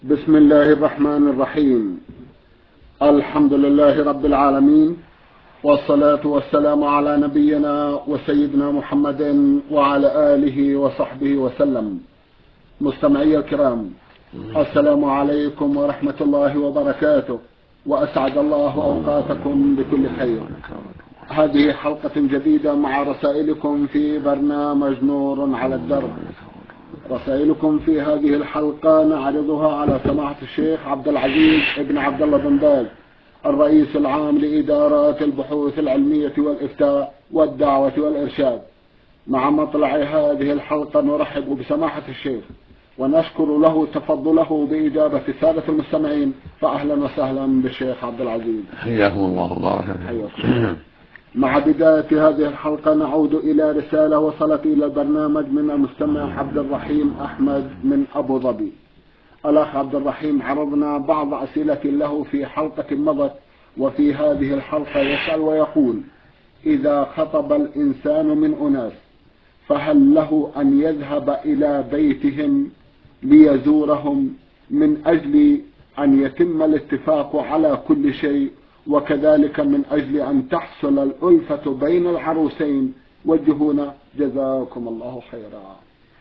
بسم الله الرحمن الرحيم. الحمد لله رب العالمين، والصلاة والسلام على نبينا وسيدنا محمد وعلى آله وصحبه وسلم. مستمعي الكرام، السلام عليكم ورحمة الله وبركاته، وأسعد الله أوقاتكم بكل خير. هذه حلقة جديدة مع رسائلكم في برنامج نور على الدرب. رسائلكم في هذه الحلقة نعرضها على سماحة الشيخ عبد العزيز ابن عبد الله بن باز، الرئيس العام لإدارات البحوث العلمية والإفتاء والدعوة والإرشاد. مع مطلع هذه الحلقة نرحب بسماحة الشيخ ونشكر له تفضله بإجابة السادة المستمعين، فأهلا وسهلا بالشيخ عبد العزيز. حياكم الله وبارك فيكم. مع بداية هذه الحلقة نعود إلى رسالة وصلت إلى البرنامج من المستمع عبد الرحيم أحمد من أبو ظبي. الأخ عبد الرحيم عرضنا بعض أسئلة له في حلقة مضت، وفي هذه الحلقة يسأل ويقول: إذا خطب الإنسان من أناس فهل له أن يذهب إلى بيتهم ليزورهم من أجل أن يتم الاتفاق على كل شيء، وكذلك من أجل أن تحصل الألفة بين العروسين؟ وجهونا جزاكم الله خيرا.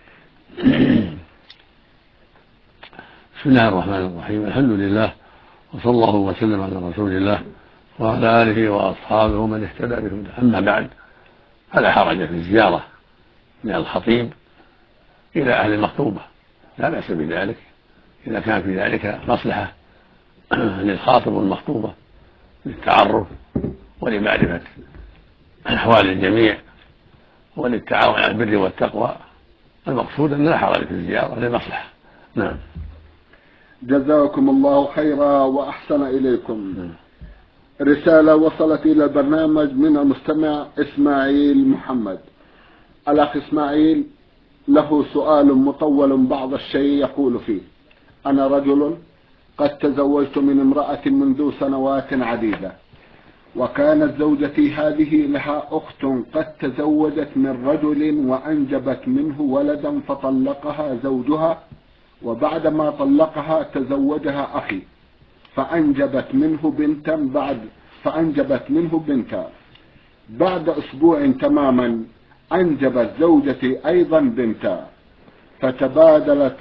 بسم الله الرحمن الرحيم. الحمد لله، وصلى الله وسلم على رسول الله وعلى آله وأصحابه ومن اهتدى بهم. أما بعد، فلا حرج في الزيارة من الخطيب إلى أهل المخطوبة، لا بأس بذلك إذا كان في ذلك مصلحة للخاطب والمخطوبة للتعرف ولمعرفة أحوال الجميع وللتعاون على البر والتقوى. المقصود أن لا حرج في الزيارة للمصلحة. نعم. جزاكم الله خيرا وأحسن إليكم. رسالة وصلت إلى البرنامج من المستمع إسماعيل محمد. الأخ إسماعيل له سؤال مطول بعض الشيء، يقول فيه: أنا رجل قد تزوجت من امرأة منذ سنوات عديدة، وكانت زوجتي هذه لها أخت قد تزوجت من رجل وأنجبت منه ولدا فطلقها زوجها، وبعدما طلقها تزوجها أخي فأنجبت منه بنتا. بعد أسبوع تماما أنجبت زوجتي أيضا بنتا، فتبادلت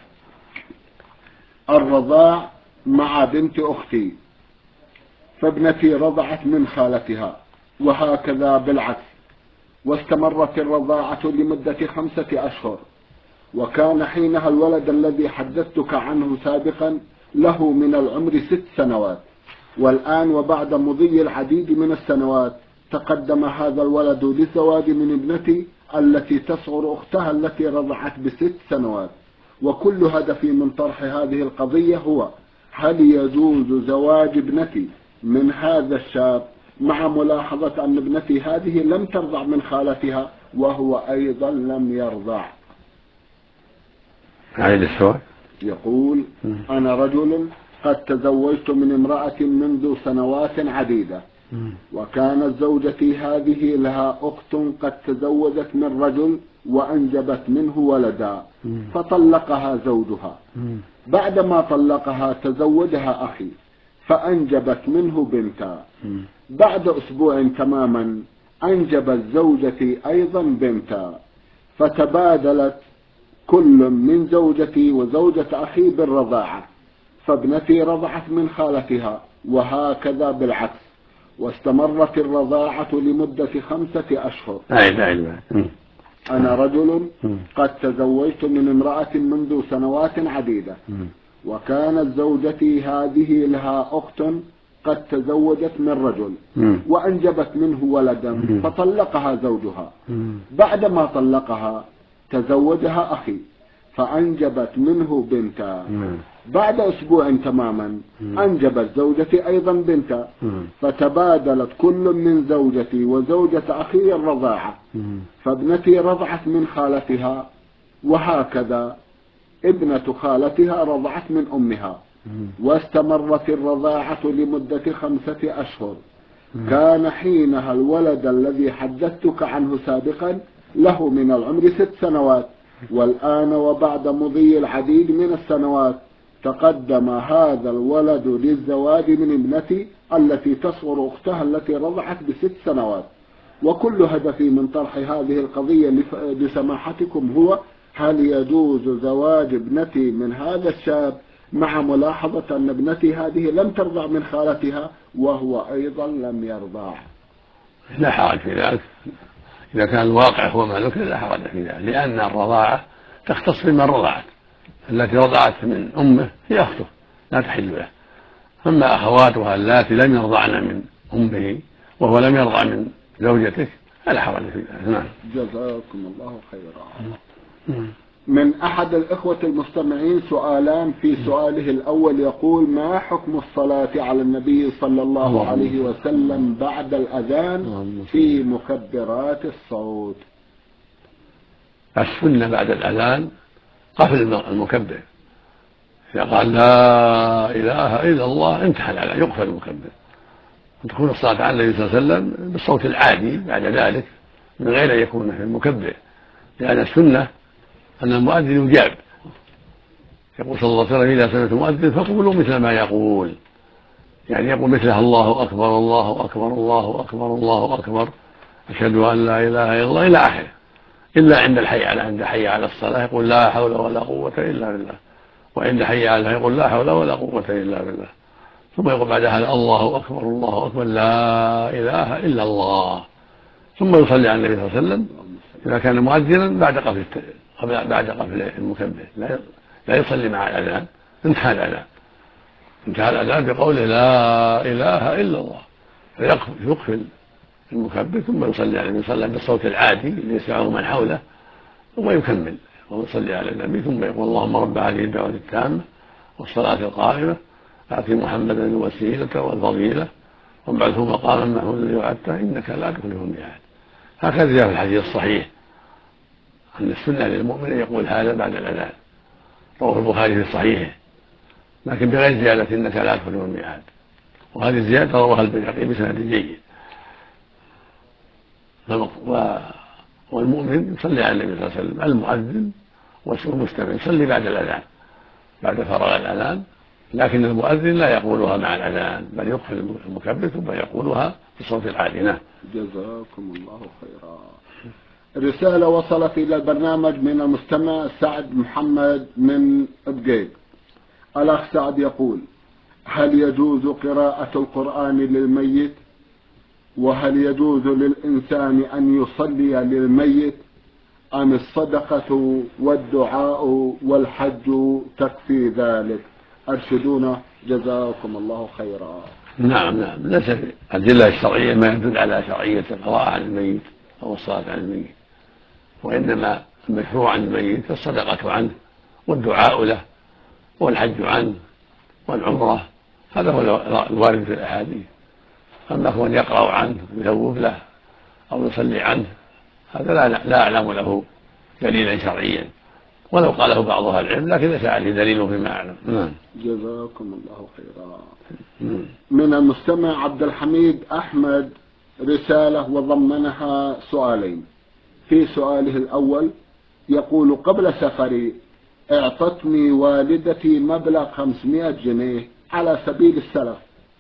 الرضاع مع بنت أختي، فابنتي رضعت من خالتها، وهكذا بالعكس. واستمرت الرضاعة لمدة 5 أشهر، وكان حينها الولد الذي حدثتك عنه سابقا له من العمر 6 سنوات، والآن وبعد مضي العديد من السنوات تقدم هذا الولد للزواج من ابنتي التي تصغر أختها التي رضعت ب6 سنوات. وكل هدفي من طرح هذه القضية هو: هل يجوز زواج ابنتي من هذا الشاب، مع ملاحظة أن ابنتي هذه لم ترضع من خالتها وهو أيضا لم يرضع؟ عيد السؤال. يقول: أنا رجل قد تزوجت من امرأة منذ سنوات عديدة، وكانت زوجتي هذه لها أخت قد تزوجت من رجل وأنجبت منه ولدا، فطلقها زوجها. بعدما طلقها تزوجها أخي فأنجبت منه بنتا. بعد أسبوع تماما أنجبت زوجتي أيضا بنتا، فتبادلت كل من زوجتي وزوجة أخي بالرضاعة، فابنتي رضعت من خالتها، وهكذا بالعكس. واستمرت الرضاعة لمدة 5 أشهر. أنا رجل قد تزوجت من امرأة منذ سنوات عديدة، وكانت زوجتي هذه لها أخت قد تزوجت من رجل وأنجبت منه ولدا، فطلقها زوجها. بعدما طلقها تزوجها أخي فأنجبت منه بنتا. بعد أسبوع تماما أنجبت زوجتي أيضا بنتا، فتبادلت كل من زوجتي وزوجة أخي الرضاعة، فابنتي رضعت من خالتها، وهكذا ابنة خالتها رضعت من أمها. واستمرت الرضاعة لمدة 5 أشهر. كان حينها الولد الذي حدثتك عنه سابقا له من العمر 6 سنوات، والآن وبعد مضي العديد من السنوات تقدم هذا الولد للزواج من ابنتي التي تصغر أختها التي رضعت ب6 سنوات، وكل هدفي من طرح هذه القضية لسماحتكم هو: هل يجوز زواج ابنتي من هذا الشاب، مع ملاحظة أن ابنتي هذه لم ترضع من خالتها وهو أيضا لم يرضع؟ لا حرج في ذلك إذا كان الواقع هو ما ذكر، لا حرج في ذلك، لأن الرضاعة تختص بمن رضعت، التي رضعت من أمه هي أخته لا تحل له، أما أخواتها اللاتي لم يرضعن من أمه وهو لم يرضع من زوجته فلا حرج في ذلك. نعم. جزاكم الله خيرا. من أحد الإخوة المستمعين سؤالان. في سؤاله الأول يقول: ما حكم الصلاة على النبي صلى الله عليه وسلم بعد الأذان في مكبرات الصوت؟ السنة بعد الأذان قفل المكبر، إذا قال لا إله إلا الله انتهى الأذان يقفل المكبر، وتكون الصلاة على النبي صلى الله عليه وسلم بالصوت العادي بعد ذلك من غير أن يكون في المكبر، لأن السنة أن المؤذن يجاب، يقول صلى الله عليه وسلم: إذا سمعتم المؤذن فقولوا مثل ما يقول، يعني يقول مثلها: الله أكبر الله أكبر الله أكبر الله أكبر أشهد أن لا إله إلا الله إلى آخره، إلا عند حي على الصلاة يقول: لا حول ولا قوة إلا بالله، وعند حي على الفلاح يقول: لا حول ولا قوة إلا بالله، ثم يقول بعد هذا: الله أكبر الله أكبر لا إله إلا الله، ثم يصلي على النبي صلى الله عليه وسلم إذا كان مؤذنا بعد قفل المكبر، لا يصلي مع الأذان، انتهى الأذان بقوله لا إله إلا الله، فيقفل المكبر ثم يصلي على النبي صلى الله عليه وسلم بالصوت العادي ليسمعه من حوله، ثم يكمل ويصلي على النبي، ثم يقول: اللهم رب هذه الدعوة التامة والصلاة القائمة آت محمدا الوسيلة والفضيلة وابعثه مقاما محمودا الذي وعدته إنك لا تخلف الميعاد. هكذا جاء في الحديث الصحيح أن السنة للمؤمن أن يقول هذا بعد الأذان، رواه البخاري في صحيحه، لكن بغير زيادة إنك لا تخلف الميعاد، وهذه الزيادة رواها البيهقي بسند جيد. والمؤمن يصلي على النبي صلى الله عليه وسلم، المؤذن والمستمع يصلي بعد الأذان بعد فراغ الأذان، لكن المؤذن لا يقولها مع الأذان بل يقفل المكبر ثم يقولها بصوت العالي. نعم. جزاكم الله خيرا. رسالة وصلت إلى البرنامج من المستمع سعد محمد من بقيق. الأخ سعد يقول: هل يجوز قراءة القرآن للميت؟ وهل يجوز للإنسان أن يصلي للميت، أم الصدقة والدعاء والحج تكفي ذلك؟ أرشدونا جزاكم الله خيرا. نعم ليس في الأدلة الشرعية ما يدل على شرعية القراءة عن الميت أو الصلاة عن الميت، وإنما المشروع عن الميت الصدقة عنه والدعاء له والحج عنه والعمرة، هذا هو الوارد في الأحاديث. أما هو أن يقرأ عنه ويثوب له أو يصلي عنه هذا لا أعلم له دليلا شرعيا، ولو قاله بعض أهل العلم لكن ليس عليه دليل فيما أعلم. جزاكم الله خيرا. من المستمع عبد الحميد أحمد رسالة وضمنها سؤالين. في سؤاله الأول يقول: قبل سفري اعطتني والدتي مبلغ 500 جنيه على سبيل السلف،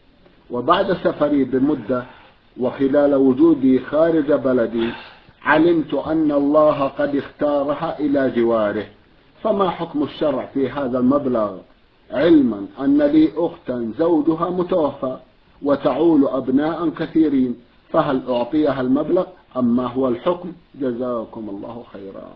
وبعد سفري بمدة وخلال وجودي خارج بلدي علمت أن الله قد اختارها إلى جواره، فما حكم الشرع في هذا المبلغ، علما أن لي أختا زوجها متوفى وتعول أبناء كثيرين، فهل أعطيها المبلغ أم ما هو الحكم؟ جزاكم الله خيرا.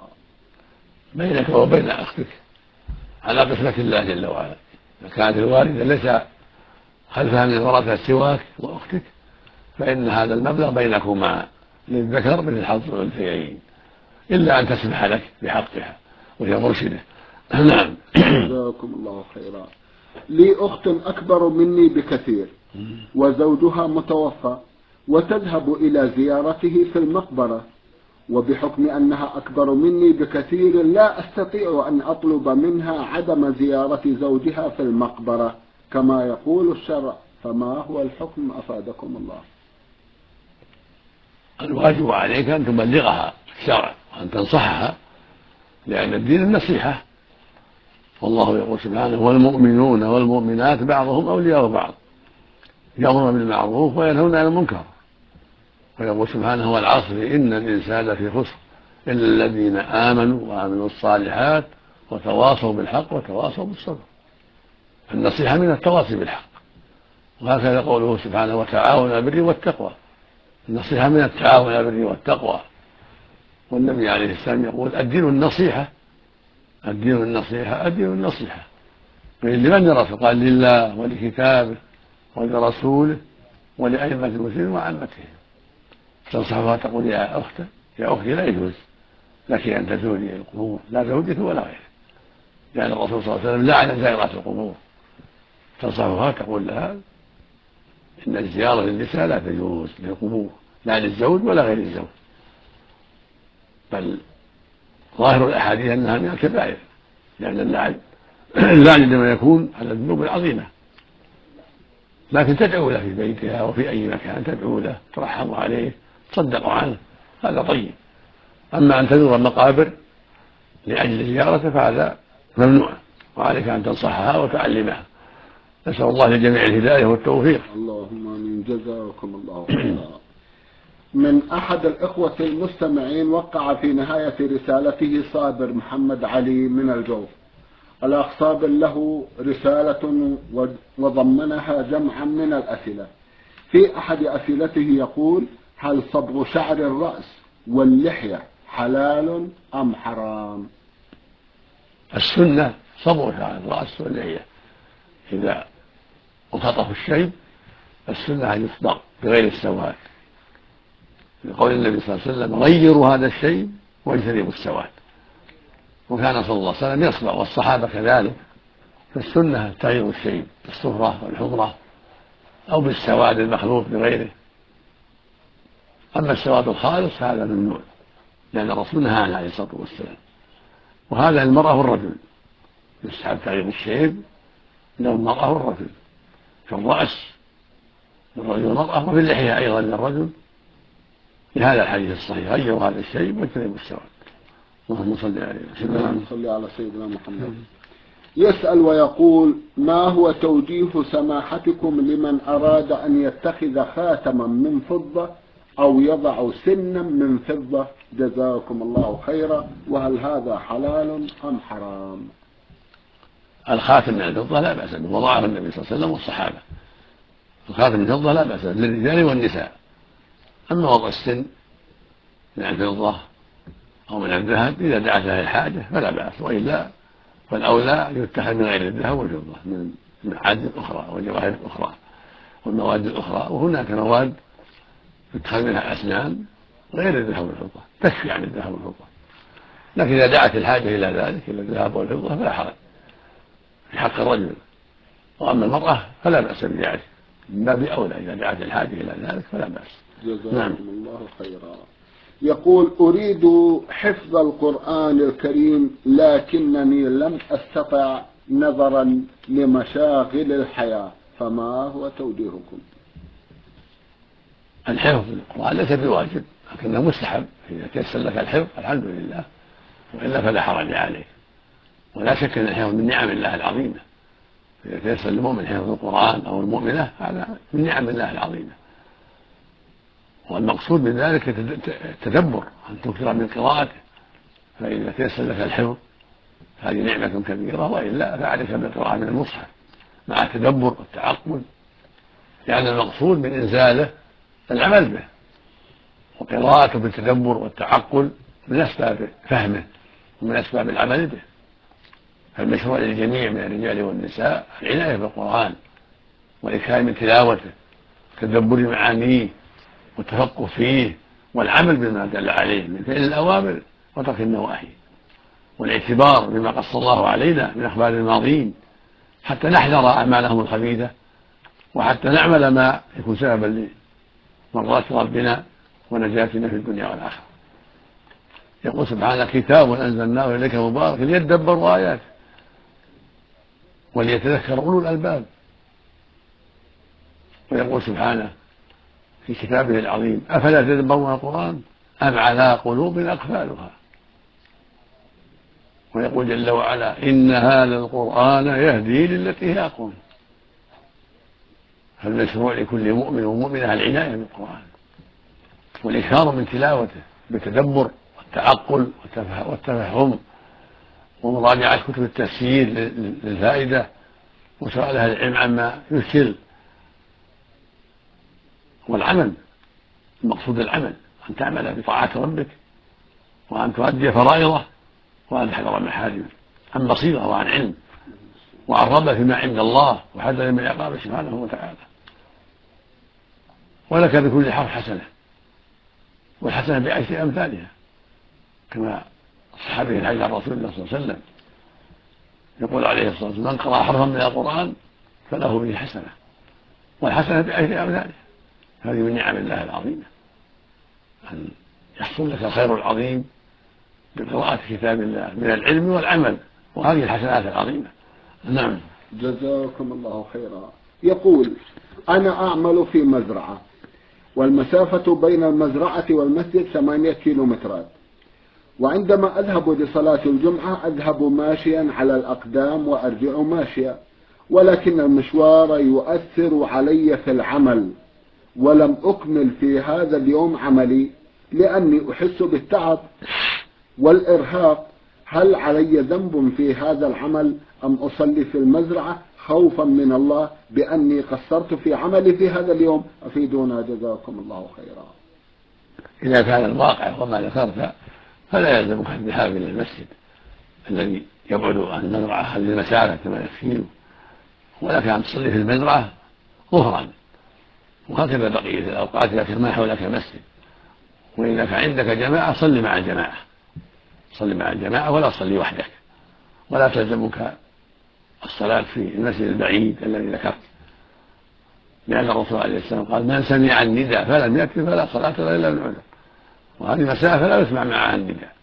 بينك وبين أختك على قسمة الله جل وعلا، إذا كانت الوالدة ليس خلفها من ورثة سواك وأختك فإن هذا المبلغ بينكما للذكر مثل حظ الأنثيين، إلا أن تسمح لك بحقها وهي مرشدة. نعم. جزاكم الله خيرا. لي أخت أكبر مني بكثير وزوجها متوفى وتذهب إلى زيارته في المقبرة، وبحكم أنها أكبر مني بكثير لا أستطيع أن أطلب منها عدم زيارة زوجها في المقبرة كما يقول الشرع، فما هو الحكم أفادكم الله؟ الواجب عليك أن تبلغها الشرع وأن تنصحها، لأن الدين النصيحة، والله يقول سبحانه والمؤمنون والمؤمنات بعضهم أولياء بعض يأمرون بالمعروف وينهون عن المنكر. ويقول سبحانه والعصر إن الإنسان لفي خسر إلا الذين آمنوا وعملوا الصالحات وتواصوا بالحق وتواصوا بالصبر. النصيحة من التواصي بالحق، وهكذا قوله سبحانه وتعاونوا على البر والتقوى، النصيحة من التعاون على البر والتقوى. والنبي عليه السلام يقول الدين النصيحة الدين النصيحة الدين النصيحة. لمن الرسول؟ قال لله ولكتابه ولرسوله ولأئمة المسلمين وعامتهم. تنصحها تقول يا أختي لا يجوز لك أن تزوري القبور، لا زوجك ولا غيره، لأن الرسول صلى الله عليه وسلم لعن زائرات القبور. تنصحها تقول لها إن الزيارة للنساء لا تجوز للقبور، لا للزوج ولا غير الزوج، بل ظاهر الأحاديث أنها من الكبائر، لأن اللعن لما يكون على الذنوب العظيمة. لكن تدعو له في بيتها وفي أي مكان، تدعو له ترحم عليه تصدق عنه، هذا طيب. أما أن تزور المقابر لأجل زيارته فهذا ممنوع، وعليك أن تنصحها وتعلمها. نسأل الله للجميع الهداية والتوفيق. اللهم آمين. جزاكم الله خيرا. من أحد الإخوة المستمعين وقع في نهاية رسالته صابر محمد علي من الجوف. الأخ صابر له رسالة وضمنها جمعا من الأسئلة. في أحد أسئلته يقول: هل صبغ شعر الرأس واللحية حلال أم حرام؟ السنة صبغ شعر الرأس واللحية، إذا انخطف الشيب السنة أن يصبغ بغير السواد، لقول النبي صلى الله عليه وسلم غيروا هذا الشيب واجتنبوا السواد. وكان صلى الله عليه وسلم يصبغ والصحابة كذلك. فالسنة تغيير الشيب بالصفرة والحمرة أو بالسواد المخلوط بغيره. أما السواد الخالص هذا ممنوع، لأن الرسول نهى عنه عليه الصلاة والسلام. وهذا المرأة والرجل يستحب تغيير الشيب له المرأة والرجل، في الرأس للرجل والمرأة، وفي اللحية أيضا للرجل، لهذا الحديث الصحيح غيروا هذا الشيب واجتنبوا السواد. اللهم صل عليه وسلم. اللهم صل على سيدنا محمد. يسأل ويقول: ما هو توجيه سماحتكم لمن أراد أن يتخذ خاتما من فضة أو يضع سنا من فضة؟ جزاكم الله خيرا، وهل هذا حلال أم حرام؟ الخاتم من الفضة لا بأس به، وضعه النبي صلى الله عليه وسلم والصحابة. الخاتم من الفضة لا بأس به للرجال والنساء. أما وضع السن من الفضة أو من الذهب إذا دعت له الحاجة فلا بأس، وإلا فالأولى يتخذ من غير الذهب والفضة، من معادن أخرى وجواهر أخرى والمواد الأخرى. وهناك مواد يتخذ منها أسنان غير الذهب والفضة تكفي عن الذهب والفضة. لكن إذا دعت الحاجة إلى ذلك إلى الذهب والفضة فلا حرج في حق الرجل. وأما المرأة فلا بأس بذلك، من باب أولى إذا دعت الحاجة إلى ذلك فلا بأس. جزاكم الله خيرا. يقول: أريد حفظ القرآن الكريم لكنني لم أستطع نظرا لمشاغل الحياة، فما هو توجيهكم؟ الحفظ القرآن ليس بواجب، لكنه مستحب. إذا تيسر لك الحفظ الحمد لله، وإلا فلا حرج عليك. ولا شك أن الحفظ من نعم الله العظيمة. إذا تيسر للمؤمن حفظ القرآن أو المؤمنة هذا من نعم الله العظيمة. والمقصود من ذلك التدبر، أن تكثر من قراءته. فإذا تيسر لك الحفظ هذه نعمة كبيرة، وإلا فعليك بالقراءة من المصحف مع التدبر والتعقل، لأن المقصود من إنزاله العمل به، وقراءته بالتدبر والتعقل من أسباب فهمه ومن أسباب العمل به. فالمشروع للجميع من الرجال والنساء العناية بالقرآن والإكثار من تلاوته وتدبر معانيه والتفقه فيه والعمل بما دل عليه من فعل الأوامر وترك النواهي، والاعتبار بما قص الله علينا من أخبار الماضين حتى نحذر أعمالهم الخبيثة، وحتى نعمل ما يكون سببا لمرضاة ربنا ونجاتنا في الدنيا والآخرة. يقول سبحانه: كتاب أنزلناه إليك مبارك ليدبروا آياته وليتذكر أولو الألباب. ويقول سبحانه في كتابه العظيم: أفلا تدبرون القرآن أم على قلوب أقفالها. ويقول جل وعلا إن هذا القرآن يهدي للتي هي أقوم. فالمشروع لكل مؤمن ومؤمنة العناية بالقرآن والإكثار من تلاوته بالتدبر والتعقل والتفهم ومراجعة كتب التفسير للفائدة وسؤال أهل العلم عما يشكل. والعمل المقصود العمل، أن تعمل بطاعة ربك وأن تؤدي فرائضه وأن تحذر محارمه عن بصيرة وعن علم وعن رغبة فيما عند الله وحذر من عقابه سبحانه وتعالى. ولك بكل حرف حسنة، والحسنة بعشر أمثالها، كما الصحابي الحديث عن رسول الله صلى الله عليه وسلم يقول عليه الصلاة والسلام من قرأ حرفا من القرآن فله به حسنة، والحسنة بعشر أمثالها. هذه من نعم الله العظيمة أن يحصل لك الخير العظيم بقراءة كتاب الله من العلم والعمل، وهذه الحسنات العظيمة. نعم. جزاكم الله خيرا. يقول أنا أعمل في مزرعة، والمسافة بين المزرعة والمسجد 8 كيلومترات، وعندما أذهب لصلاة الجمعة أذهب ماشيا على الأقدام وأرجع ماشيا، ولكن المشوار يؤثر علي في العمل، ولم أكمل في هذا اليوم عملي لأني أحس بالتعب والإرهاق. هل علي ذنب في هذا العمل أم أصلي في المزرعة خوفا من الله بأني قصرت في عملي في هذا اليوم؟ أفيدونا جزاكم الله خيرا. إذا كان الواقع وما ذكرت فلا يلزمك الذهاب إلى المسجد الذي يبعد عن المزرعة هذه المسافة 8 كيلو، ولك أن تصلي في المزرعة ظهرا، وهكذا بقية الأوقات إذا كان ما حولك مسجد. وإذا كان عندك جماعة صلي مع الجماعة، صلي مع الجماعة ولا تصلي وحدك، ولا تلزمك الصلاة في المسجد البعيد الذي ذكرت، لأن الرسول عليه السلام قال من سمع النداء فلم يأتي فلا صلاة له إلا بالعذر، وهذه مسافة لا يسمع معها النداء.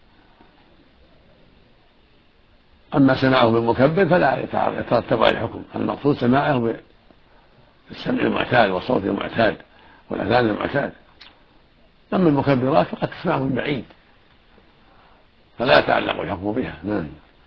أما سماعه بالمكبر فلا يترتب على الحكم، المقصود سماعه بالسمع المعتاد والصوت المعتاد والأذان المعتاد. أما المكبرات فقد تسمعه من بعيد فلا يتعلق الحكم بها. نعم.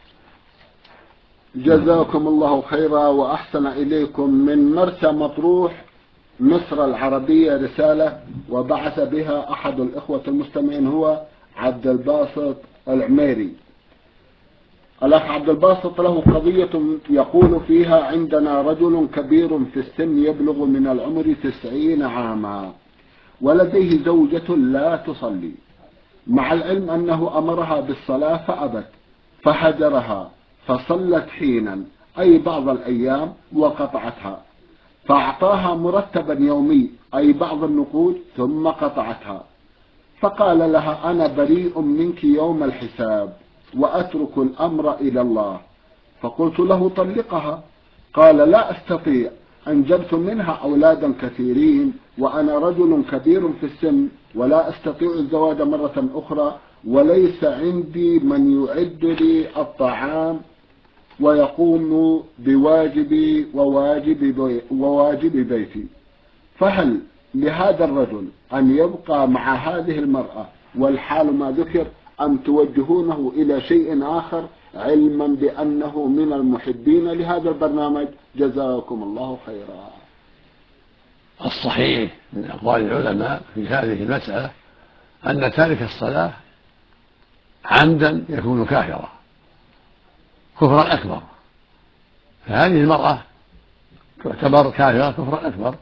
جزاكم الله خيرا وأحسن إليكم. من مرسى مطروح مصر العربية رسالة وبعث بها أحد الإخوة المستمعين هو عبد الباسط العميري. الأخ عبد الباسط له قضية يقول فيها عندنا رجل كبير في السن يبلغ من العمر 90 عاما، ولديه زوجة لا تصلي، مع العلم أنه أمرها بالصلاة فأبت، فهجرها، فصلت حينا أي بعض الأيام وقطعتها، فأعطاها مرتبا يومي أي بعض النقود ثم قطعتها، فقال لها أنا بريء منك يوم الحساب وأترك الأمر إلى الله. فقلت له طلقها، قال لا أستطيع، أنجبت منها أولادا كثيرين وأنا رجل كبير في السن ولا أستطيع الزواج مرة أخرى، وليس عندي من يعد لي الطعام ويقوم بواجبي وواجب بيتي، فهل لهذا الرجل أن يبقى مع هذه المرأة والحال ما ذكر أم توجهونه إلى شيء آخر علما بأنه من المحبين لهذا البرنامج؟ جزاكم الله خيرا. الصحيح من أقوال العلماء في هذه المسألة أن تارك الصلاة عمدا يكون كافرا كفرا أكبر، فهذه المرأة تعتبر كافرة كفرا أكبر،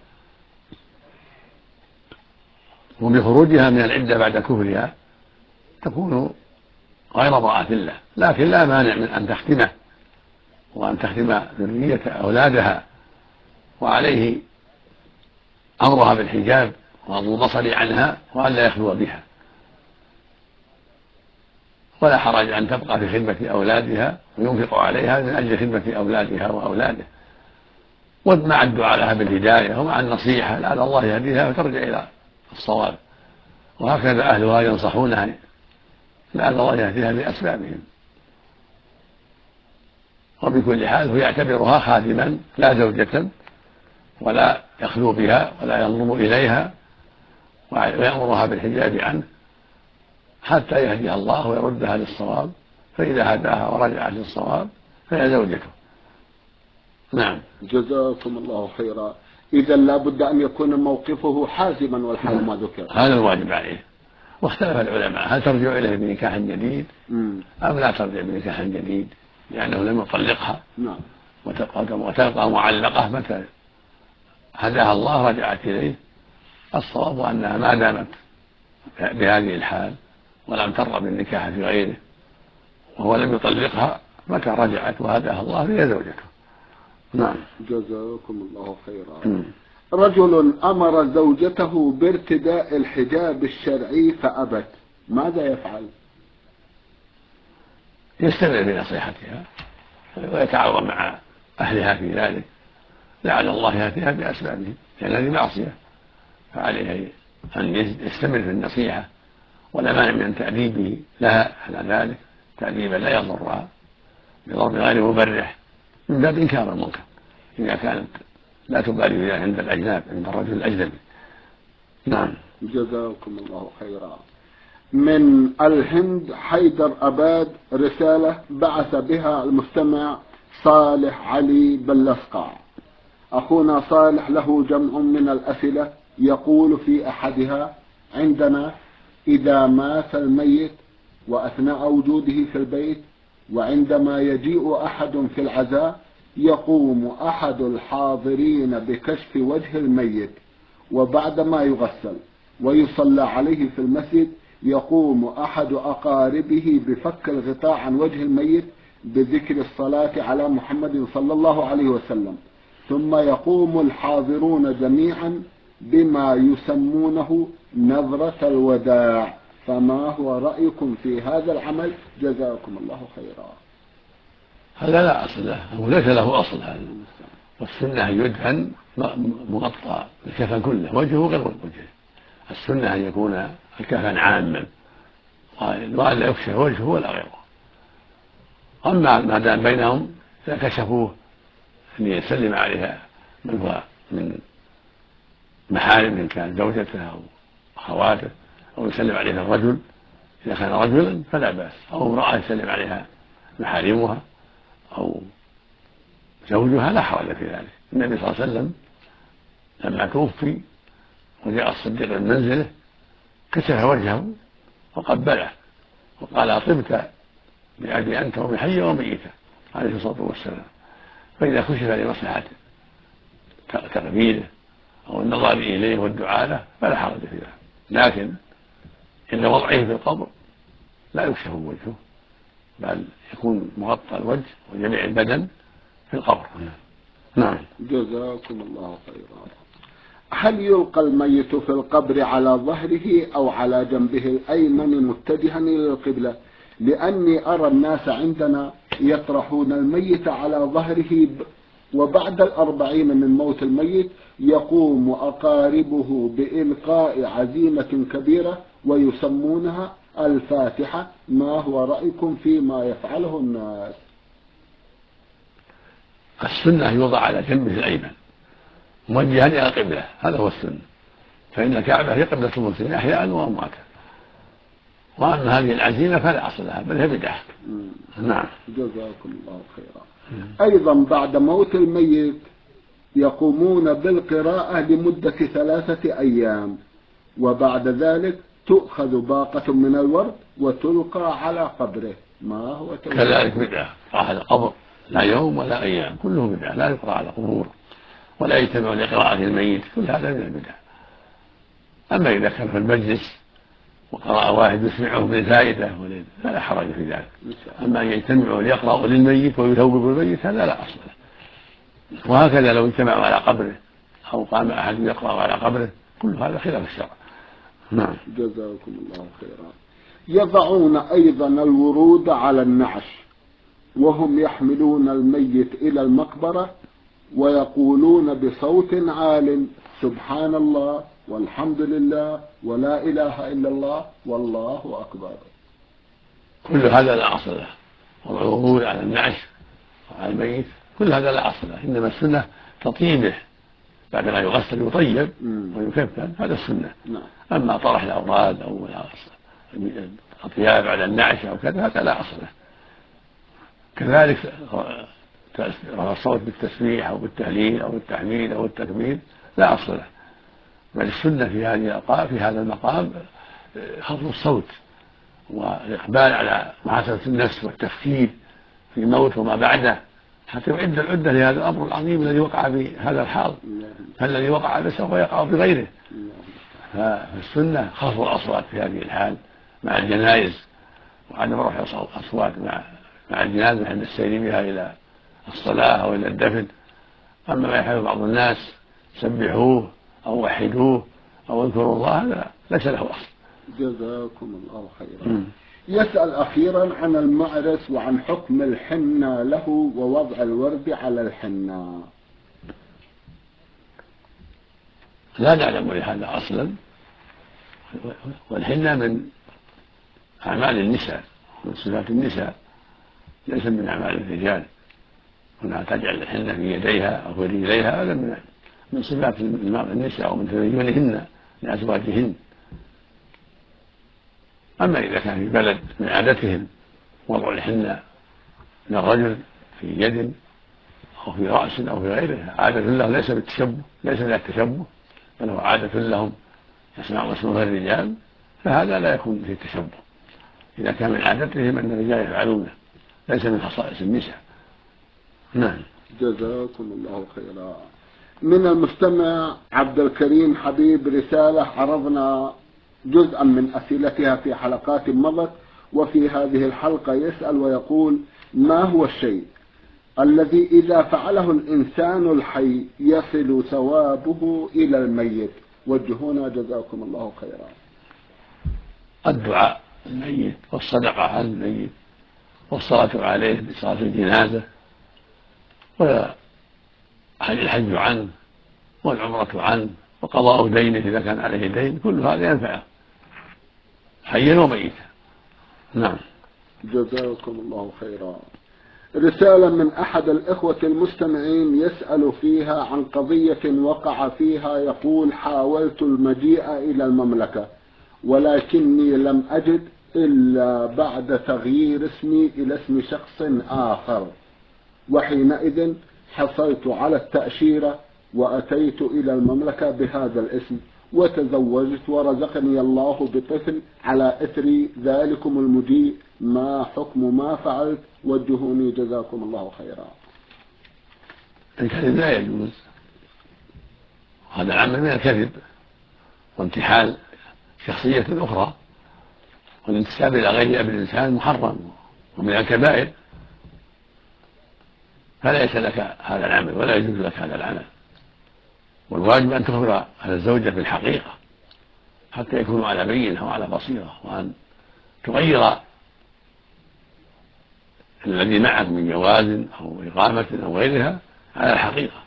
وبخروجها من العدة بعد كفرها تكون غير امرأة الله، لكن لا مانع من أن تختمه وأن تختم ذرية أولادها، وعليه أمرها بالحجاب وغض البصر عنها وأن لا يخلو بها، ولا حرج أن تبقى في خدمة أولادها وينفق عليها من أجل خدمة أولادها وأولاده، ومع الدعاء لها بالهداية ومع النصيحة لعل الله يهديها وترجع إلى الصواب، وهكذا أهلها ينصحونها لعل الله يهديها بأسبابهم. وبكل حال هو يعتبرها خادما لا زوجة، ولا يخلو بها ولا ينظر إليها ويأمرها بالحجاب عنه حتى يهديها الله ويردها للصواب فإذا هداها ورجعت للصواب فهي زوجته. نعم. جزاكم الله خيرا. إذا لابد أن يكون موقفه حازما والحال ما ذكر. هذا الواجب عليه. واختلف العلماء هل ترجع إليه بنكاح جديد أم لا ترجع بنكاح جديد، لأنه لم يطلقها. نعم. وتبقى معلقة متى هداها الله رجعت إليه. الصواب أنها ما دامت بهذه الحال ولم ترغب بالنكاح في غيره وهو لم يطلقها متى رجعت وهداها الله فهي زوجته. نعم. جزاكم الله خيرا. رجل أمر زوجته بارتداء الحجاب الشرعي فأبت، ماذا يفعل؟ يستمر في نصيحتها ويتعاون مع أهلها في ذلك، لعل الله يأتيها بأسبابه، لأن هذه معصية، فعليه أن يستمر في النصيحة ولا مانع من تأديبه لها على ذلك تأديبا لا يضرها بضرب غير مبرح من باب إنكار المنكر إذا كانت لا تبالي بها عند الأجناب عند الرجل الأجنبي. نعم. جزاكم الله خيرا. من الهند حيدر أباد رسالة بعث بها المستمع صالح علي بلسقع. أخونا صالح له جمع من الأسئلة، يقول في أحدها: عندنا إذا مات الميت وأثناء وجوده في البيت وعندما يجيء أحد في العزاء يقوم أحد الحاضرين بكشف وجه الميت، وبعدما يغسل ويصلى عليه في المسجد يقوم أحد أقاربه بفك الغطاء عن وجه الميت بذكر الصلاة على محمد صلى الله عليه وسلم، ثم يقوم الحاضرون جميعا بما يسمونه نظرة الوداع، فما هو رأيكم في هذا العمل؟ جزاكم الله خيرا. هذا لا أصل له، هو ليس له أصل هذا، والسنة أن يدفن مغطى الكفن كله وجهه غير وجهه. السنة أن يكون الكفن عاما وأن لا يكشف وجهه ولا غيره. أما ما دام بينهم إذا كشفوه أن يسلم عليها من هو من محارم إن كان زوجته أو أخواته، أو يسلم عليها الرجل إذا كان رجلا فلا بأس، أو امرأة يسلم عليها محارمها أو زوجها لا حرج في ذلك. النبي صلى الله عليه وسلم لما توفي وجاء الصديق من منزله كشف وجهه وقبله وقال: طبت بأبي أنت وبحي وميتة عليه الصلاة والسلام. فإذا كشف لمصلحة تقبيله أو النظر إليه والدعاء له فلا حرج في ذلك، لكن عند وضعه في القبر لا يكشف وجهه بل يكون مغطى الوجه وجميع البدن في القبر. نعم. جزاكم الله خيرا. هل يلقى الميت في القبر على ظهره أو على جنبه الأيمن متجها إلى القبلة؟ لأني أرى الناس عندنا يطرحون الميت على ظهره وبعد 40 من موت الميت يقوم أقاربه بإلقاء عزيمة كبيرة ويسمونها الفاتحة، ما هو رأيكم فيما يفعله الناس؟ السنة يوضع على جنبه الأيمن موجها إلى القبلة، هذا هو السنة، فإن الكعبة هي قبلة المسلمين أحياء وأمواتا. وأما هذه العزيمة فلا أصل لها بل هي بدعة. نعم. جزاكم الله خيرا. أيضا بعد موت الميت يقومون بالقراءة لمدة 3 أيام، وبعد ذلك تؤخذ باقة من الورد وتلقى على قبره، ما هو كذلك بدعة. على القبر لا يوم ولا أيام، كله بدعة، لا يقرأ على قبور ولا يجتمع لقراءة الميت، كل هذا من البدع. أما إذا كان في المجلس وقرأ واحد يسمعه بالفائدة فلا حرج في ذلك. أما أن يجتمعوا ليقرأوا للميت ويثوبوا الميت هذا لا أصل له. وهكذا لو اجتمعوا على قبره أو قام أحد يقرأ على قبره كل هذا خلاف الشرع. نعم. جزاكم الله خيرا. يضعون أيضا الورود على النعش وهم يحملون الميت إلى المقبرة ويقولون بصوت عال: سبحان الله والحمد لله ولا إله إلا الله والله أكبر. كل هذا لا أصل له، والورود على النعش وعلى الميت كل هذا لا أصل له، إنما السنة تطيبه بعدما يغسل يطيب ويكفن، هذا السنة. أما طرح الأوراد أو الأطياب على النعش أو كذا هذا لا أصل له، كذلك رفع الصوت بالتسبيح أو بالتهليل أو التحميد أو التكبير لا أصل له، بل السنة في هذا المقام خفض الصوت والإقبال على محاسبة النفس والتفكير في الموت وما بعده حتى يعد العدة لهذا الأمر العظيم الذي وقع في هذا الحال، فالذي وقع به سوف يقع في غيره. فالسنة خفض الأصوات في هذه الحال مع الجنائز، وعدم رفع الأصوات مع الجنازة عند السير بها إلى الصلاة أو إلى الدفن. أما ما يفعل بعض الناس سبحوه أو وحدوه أو اذكروا الله هذا ليس له أصل. جزاكم الله خيرا. يسأل أخيرا عن المعرس وعن حكم الحنة له ووضع الورد على الحنة. لا نعلم لهذا أصلا، والحنة من أعمال النساء من صفات النساء ليس من أعمال الرجال، هنا تجعل الحنة في يديها أو في رجليها هذا من صفات النساء ومن تزينهن لأزواجهن. أما إذا كان في بلد من عادتهم وضع الحنة للرجل في يد أو في رأس أو في غيره عادة له ليس من التشبه بل هو عادة لهم يسمعون اسمه الرجال، فهذا لا يكون في التشبه إذا كان من عادتهم أن الرجال يفعلونه، ليس من خصائص النساء. نعم. جزاكم الله خيرا. من المستمع عبد الكريم حبيب رسالة عرضنا جزءا من أسئلتها في حلقات مضت، وفي هذه الحلقة يسأل ويقول: ما هو الشيء الذي إذا فعله الإنسان الحي يصل ثوابه إلى الميت؟ وجهونا جزاكم الله خيرا. الدعاء الميت والصدقة على الميت والصلاة عليه بصلاة الجنازة والحج عنه والعمرة عنه وقضاء دينه إذا كان عليه دين، كل هذا ينفعه حيا وميتا. نعم. جزاكم الله خيرا. رسالة من أحد الإخوة المستمعين يسأل فيها عن قضية وقع فيها، يقول: حاولت المجيء إلى المملكة ولكني لم أجد إلا بعد تغيير اسمي إلى اسم شخص آخر، وحينئذ حصلت على التأشيرة وأتيت إلى المملكة بهذا الاسم وتزوجت ورزقني الله بطفل على إثر ذلكم المجيء، ما حكم ما فعلت؟ وجهوني جزاكم الله خيرا. الكذب لا يجوز، هذا العمل من الكذب وامتحان شخصية أخرى، والانتساب إلى غير أب الإنسان محرم ومن الكبائر، فليس لك هذا العمل ولا يجوز لك هذا العمل. والواجب أن تخبر على الزوجة بالحقيقة حتى يكونوا على بينة وعلى بصيرة، وأن تغير الذي معك من جواز أو إقامة أو غيرها على الحقيقة،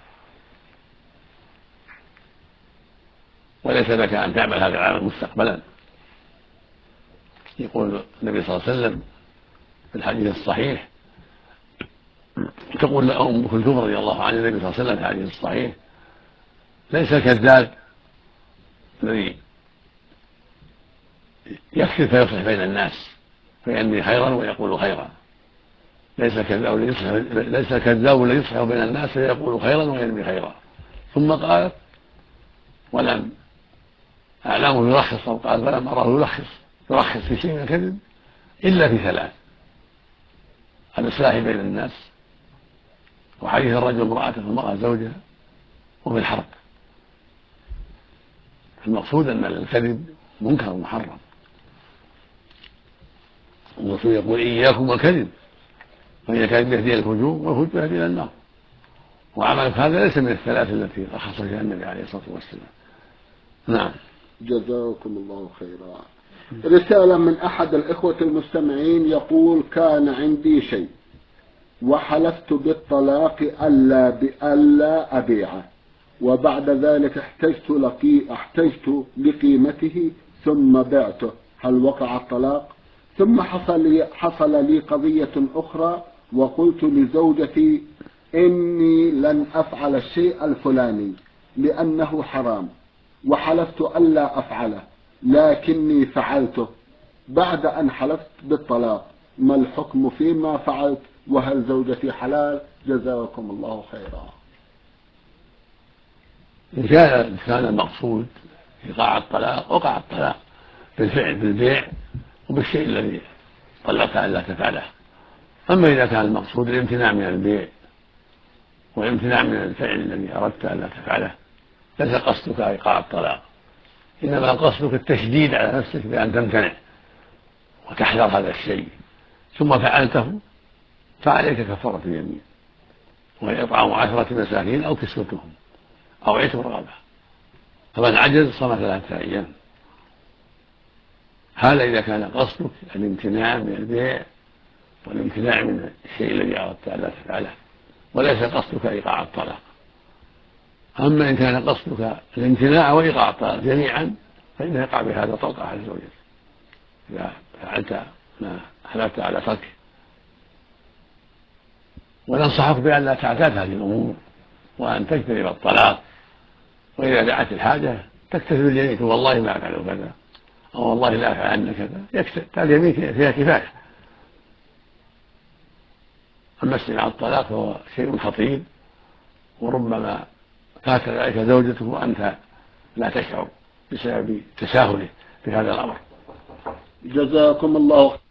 وليس لك أن تعمل هذا العمل مستقبلا. يقول النبي صلى الله عليه وسلم في الحديث الصحيح، تقول أم كلثوم رضي الله عنها النبي صلى الله عليه وسلم في الحديث الصحيح: ليس الكذاب الذي يكذب فيصلح بين الناس فينمي خيرا ويقول خيرا، ليس الكذاب الذي يصلح بين الناس فيقول خيرا وينمي خيرا. ثم قال: ولم أعلمه يرخص، أو قال: فلم أراه يرخص في شيء من الكذب إلا في ثلاث: الإصلاح بين الناس، وحديث الرجل امرأته والمرأة زوجها، وفي الحرب. المقصود أن الكذب منكر محرم، الرسول يقول: إياكم والكذب فإن الكذب يهدي إلى الفجور والفجور يهدي إلى النار. وعملك هذا ليس من الثلاث التي رخص فيها النبي عليه الصلاة والسلام. نعم. جزاكم الله خيرا. رسالة من أحد الإخوة المستمعين يقول: كان عندي شيء وحلفت بالطلاق ألا أبيعه، وبعد ذلك احتجت لقيمته ثم بعته، هل وقع الطلاق؟ ثم حصل لي قضية أخرى، وقلت لزوجتي إني لن أفعل الشيء الفلاني لأنه حرام، وحلفت ألا أفعله لكني فعلته بعد أن حلفت بالطلاق، ما الحكم فيما فعلت؟ وهل زوجتي حلال؟ جزاكم الله خيرا. إن كان المقصود إيقاع الطلاق وقع الطلاق بالفعل بالبيع وبالشيء الذي طلقتها ألا تفعله. أما إذا كان المقصود الامتناع من البيع والامتناع من الفعل الذي أردت ألا تفعله ليس قصدك إيقاع الطلاق، إنما قصدك التشديد على نفسك بأن تمتنع وتحذر هذا الشيء ثم فعلته، فعليك كفارة اليمين وهي إطعام 10 مساكين أو كسوتهم أو عتق رقبة، فمن عجز صام 3 أيام. هذا إذا كان قصدك الامتناع من البيع والامتناع من الشيء الذي أردت ألا تفعله وليس قصدك إيقاع الطلاق. أما إن كان قصدك الامتناع وإيقاع الطلاق جميعا فإنه يقع بهذا طلقة على زوجك إذا فعلت ما حلفت على تركه. وننصحك بأن لا تعتاد هذه الأمور وأن تجتنب الطلاق، وإذا دعت الحاجة تكتفي باليمين والله ما أفعل كذا أو والله لا أفعل كذا، يكفي اليمين فيها كفاية. أما استماع الطلاق فهو شيء خطير وربما فات ذلك زوجته وأنت لا تشعر بسبب تساهله في هذا الأمر. جزاكم الله